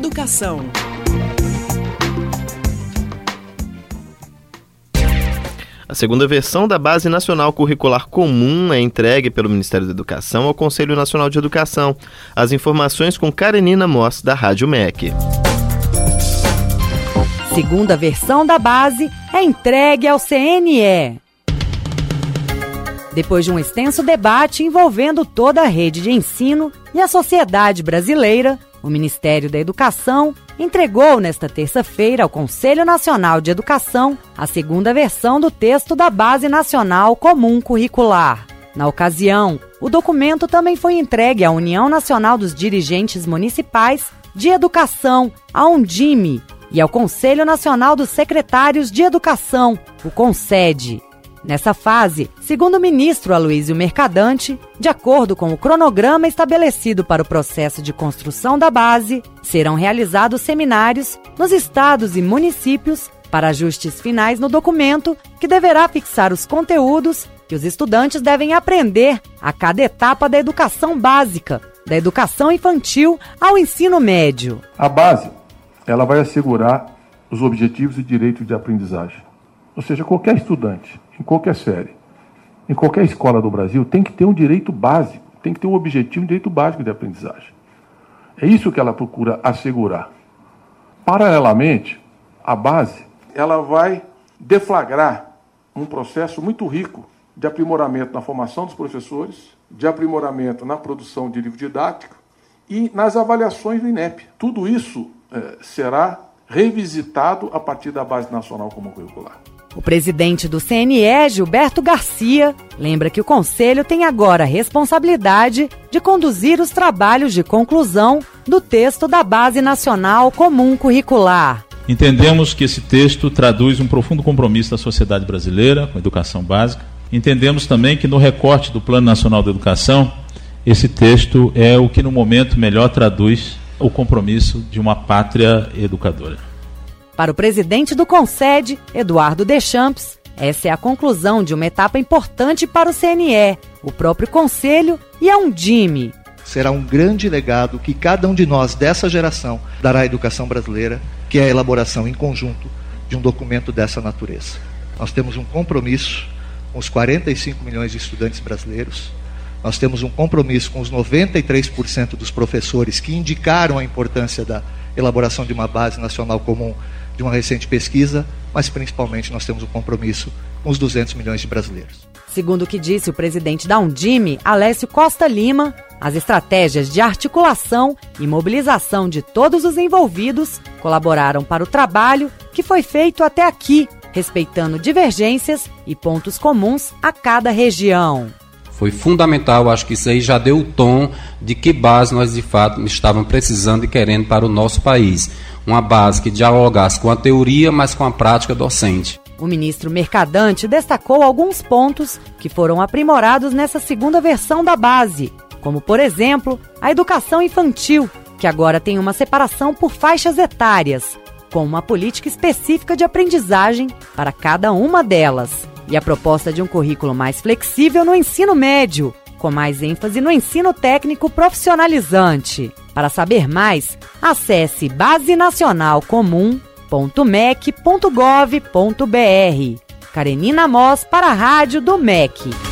Educação. A segunda versão da Base Nacional Curricular Comum é entregue pelo Ministério da Educação ao Conselho Nacional de Educação. As informações com Karenina Moss, da Rádio MEC. Segunda versão da base é entregue ao CNE. Depois de um extenso debate envolvendo toda a rede de ensino e a sociedade brasileira, o Ministério da Educação entregou nesta terça-feira ao Conselho Nacional de Educação a segunda versão do texto da Base Nacional Comum Curricular. Na ocasião, o documento também foi entregue à União Nacional dos Dirigentes Municipais de Educação, a Undime, e ao Conselho Nacional dos Secretários de Educação, o CONSED. Nessa fase, segundo o ministro Aloysio Mercadante, de acordo com o cronograma estabelecido para o processo de construção da base, serão realizados seminários nos estados e municípios para ajustes finais no documento, que deverá fixar os conteúdos que os estudantes devem aprender a cada etapa da educação básica, da educação infantil ao ensino médio. A base, ela vai assegurar os objetivos e direitos de aprendizagem. Ou seja, qualquer estudante, em qualquer série, em qualquer escola do Brasil, tem que ter um direito básico, tem que ter um objetivo, um direito básico de aprendizagem. É isso que ela procura assegurar. Paralelamente, a base, ela vai deflagrar um processo muito rico de aprimoramento na formação dos professores, de aprimoramento na produção de livro didático e nas avaliações do INEP. Tudo isso será revisitado a partir da Base Nacional Comum Curricular. O presidente do CNE, Gilberto Garcia, lembra que o Conselho tem agora a responsabilidade de conduzir os trabalhos de conclusão do texto da Base Nacional Comum Curricular. Entendemos que esse texto traduz um profundo compromisso da sociedade brasileira com a educação básica. Entendemos também que no recorte do Plano Nacional de Educação, esse texto é o que no momento melhor traduz o compromisso de uma pátria educadora. Para o presidente do CONSED, Eduardo Deschamps, essa é a conclusão de uma etapa importante para o CNE, o próprio Conselho e a Undime. Será um grande legado que cada um de nós dessa geração dará à educação brasileira, que é a elaboração em conjunto de um documento dessa natureza. Nós temos um compromisso com os 45 milhões de estudantes brasileiros, nós temos um compromisso com os 93% dos professores que indicaram a importância da elaboração de uma base nacional comum de uma recente pesquisa, mas principalmente nós temos um compromisso com os 200 milhões de brasileiros. Segundo o que disse o presidente da Undime, Alessio Costa Lima, as estratégias de articulação e mobilização de todos os envolvidos colaboraram para o trabalho que foi feito até aqui, respeitando divergências e pontos comuns a cada região. Foi fundamental, acho que isso aí já deu o tom de que base nós de fato estávamos precisando e querendo para o nosso país. Uma base que dialogasse com a teoria, mas com a prática docente. O ministro Mercadante destacou alguns pontos que foram aprimorados nessa segunda versão da base, como, por exemplo, a educação infantil, que agora tem uma separação por faixas etárias, com uma política específica de aprendizagem para cada uma delas. E a proposta de um currículo mais flexível no ensino médio, com mais ênfase no ensino técnico profissionalizante. Para saber mais, acesse basenacionalcomum.mec.gov.br. Karenina Moss para a Rádio do MEC.